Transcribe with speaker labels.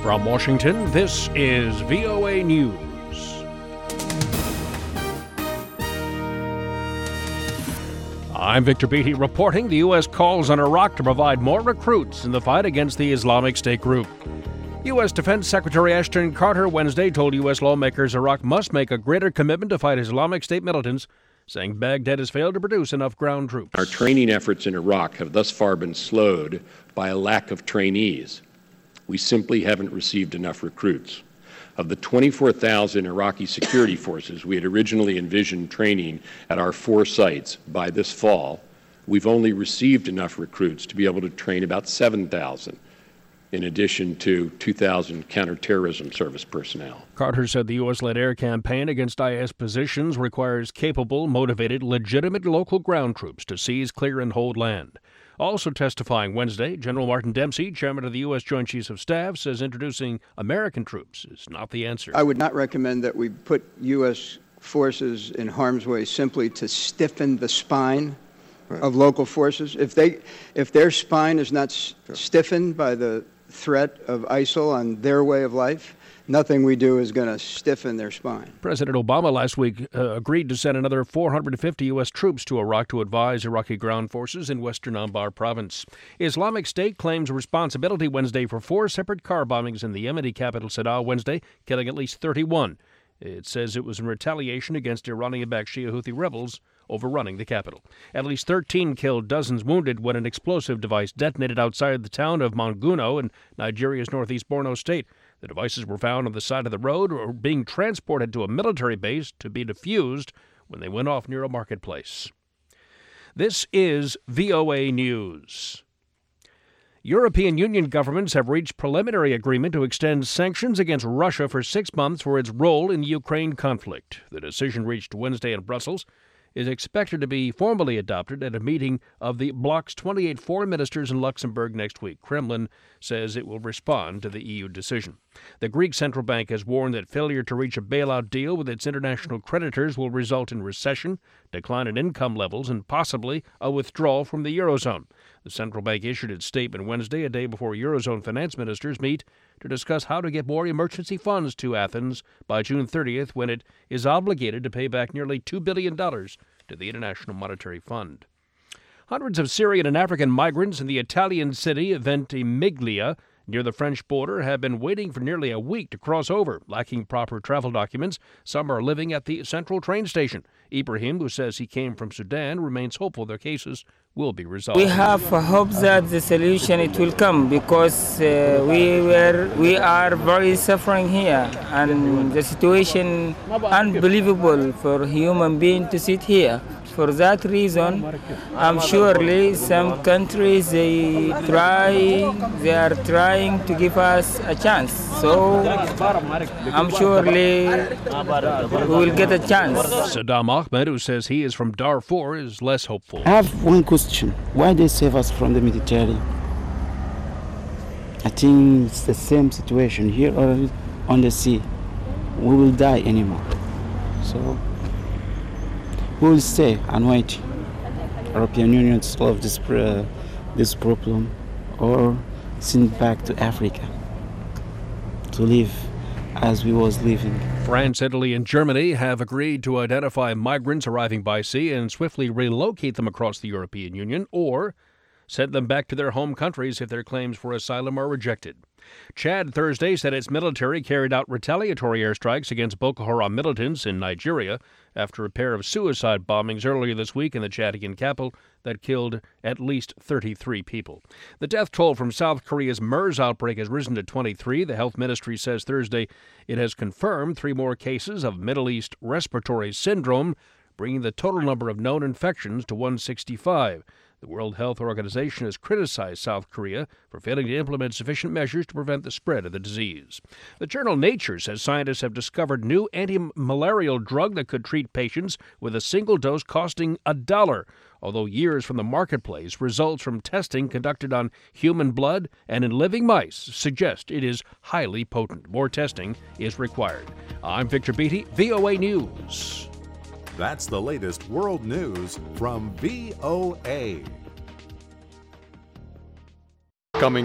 Speaker 1: From Washington, this is VOA News. I'm Victor Beatty reporting the U.S. calls on Iraq to provide more recruits in the fight against the Islamic State group. U.S. Defense Secretary Ashton Carter Wednesday told U.S. lawmakers Iraq must make a greater commitment to fight Islamic State militants, saying Baghdad has failed to produce enough ground troops.
Speaker 2: Our training efforts in Iraq have thus far been slowed by a lack of trainees. We simply haven't received enough recruits. Of the 24,000 Iraqi security forces we had originally envisioned training at our 4 sites by this fall, we've only received enough recruits to be able to train about 7,000, in addition to 2,000 counterterrorism service personnel.
Speaker 1: Carter said the U.S.-led air campaign against IS positions requires capable, motivated, legitimate local ground troops to seize, clear, and hold land. Also testifying Wednesday, General Martin Dempsey, chairman of the U.S. Joint Chiefs of Staff, says introducing American troops is not the answer.
Speaker 3: I would not recommend that we put U.S. forces in harm's way simply to stiffen the spine of local forces. If their spine is not stiffened by the threat of ISIL on their way of life, nothing we do is going to stiffen their spine.
Speaker 1: President Obama last week agreed to send another 450 U.S. troops to Iraq to advise Iraqi ground forces in western Anbar province. Islamic State claims responsibility Wednesday for 4 separate car bombings in the Yemeni capital Sanaa Wednesday, killing at least 31. It says it was in retaliation against Iranian-backed Shia Houthi rebels overrunning the capital. At least 13 killed, dozens wounded when an explosive device detonated outside the town of Monguno in Nigeria's northeast Borno state. The devices were found on the side of the road or being transported to a military base to be defused when they went off near a marketplace. This is VOA News. European Union governments have reached preliminary agreement to extend sanctions against Russia for 6 months for its role in the Ukraine conflict. The decision reached Wednesday in Brussels is expected to be formally adopted at a meeting of the bloc's 28 foreign ministers in Luxembourg next week. Kremlin says it will respond to the EU decision. The Greek central bank has warned that failure to reach a bailout deal with its international creditors will result in recession, decline in income levels, and possibly a withdrawal from the Eurozone. The central bank issued its statement Wednesday, a day before Eurozone finance ministers meet to discuss how to get more emergency funds to Athens by June 30th, when it is obligated to pay back nearly $2 billion to the International Monetary Fund. Hundreds of Syrian and African migrants in the Italian city Ventimiglia near the French border have been waiting for nearly a week to cross over. Lacking proper travel documents, some are living at the central train station. Ibrahim, who says he came from Sudan, remains hopeful their cases will be resolved.
Speaker 4: We have hope that the solution it will come, because we are very suffering here, and the situation unbelievable for a human being to sit here. For that reason, I'm surely some countries they are trying to give us a chance. So I'm surely we will get a chance.
Speaker 1: Saddam Ahmed, who says he is from Darfur, is less hopeful.
Speaker 5: I have one question. Why they save us from the Mediterranean? I think it's the same situation here or on the sea. We will die anymore. So we will stay and wait. European Union to solve this problem, or send back to Africa to live as we was living.
Speaker 1: France, Italy, and Germany have agreed to identify migrants arriving by sea and swiftly relocate them across the European Union, or send them back to their home countries if their claims for asylum are rejected. Chad Thursday said its military carried out retaliatory airstrikes against Boko Haram militants in Nigeria after a pair of suicide bombings earlier this week in the Chadian capital that killed at least 33 people. The death toll from South Korea's MERS outbreak has risen to 23. The health ministry says Thursday it has confirmed 3 more cases of Middle East respiratory syndrome, bringing the total number of known infections to 165. The World Health Organization has criticized South Korea for failing to implement sufficient measures to prevent the spread of the disease. The journal Nature says scientists have discovered new anti-malarial drug that could treat patients with a single dose costing $1. Although years from the marketplace, results from testing conducted on human blood and in living mice suggest it is highly potent. More testing is required. I'm Victor Beatty, VOA News.
Speaker 6: That's the latest world news from VOA.